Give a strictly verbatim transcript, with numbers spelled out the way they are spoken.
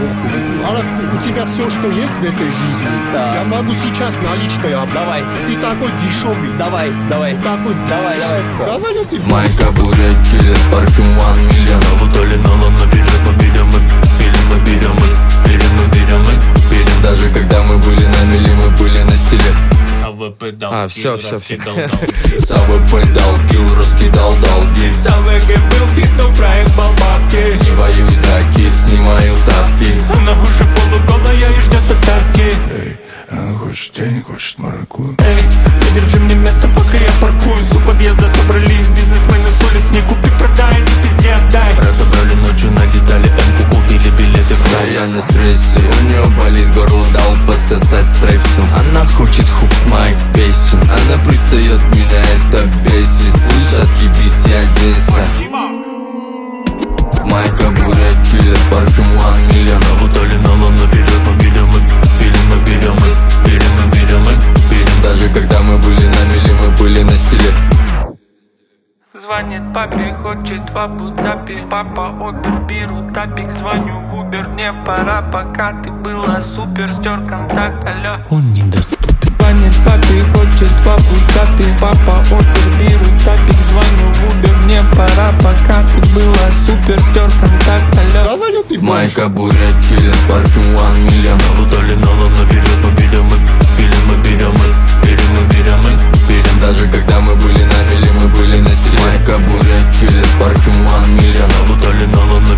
дорогу перейду. А у тебя все, что есть в этой жизни, да. Я могу сейчас наличкой отдать. Давай. Ты такой дешевый. Давай, давай. Ты такой давай, давай. Давай, ну ты. В моей кобуре киллер, парфюм one million. А вот налом наперед мы берем, мы пилим, мы берем, мы пилим, мы берем, мы пилим. Даже когда мы были на мели, мы были на стиле. А, все, все, все. САВП дал килл, раскидал долги. САВГ был фит, но проебал бабки. Не боюсь драки, снимаю тапки. Она уже полуголая и ждет атаки. Эй, она хочет денег, хочет маракую. Эй, придержи мне место, пока я паркуюсь. У подъезда собрались бизнесмены с улиц. Не купи, продай, не пизди, отдай. Разобрали ночью на детали, М-ку купили билеты в край. Я на стрессе, у нее болит горло, дал пососать стрейпсом. Она хочет хук с моих песен. Она пристает, меня это бесит. Слышь, отъебись и оденься. В моей кобуре киллер, парфюм one million. А вот налом наперед мы берем, мы пилим, мы берем, мы пилим, мы берем, мы пилим. Даже когда мы были на мели, мы были на стиле. Звонит папе, хочет в Абу-Даби. Папа, опер, беру тапик. Звоню в Убер, мне пора, пока ты была супер. Стер контакт, алло. Он недоступен. Звонит папе, хочет в Абу-Даби. Папа, опер, беру тапик. Звоню в Убер, мне пора, пока ты была супер. Стер контакт, алло. Давай, ну ты. В моей кобуре киллер, парфюм one million. А вот налом наперед мы берем, мы пилим, мы берем, мы пилим, мы берем, мы пилим. Даже когда мы были на мели, мы были на стиле. В моей кабуре киллер, парфюм one million. А вот налом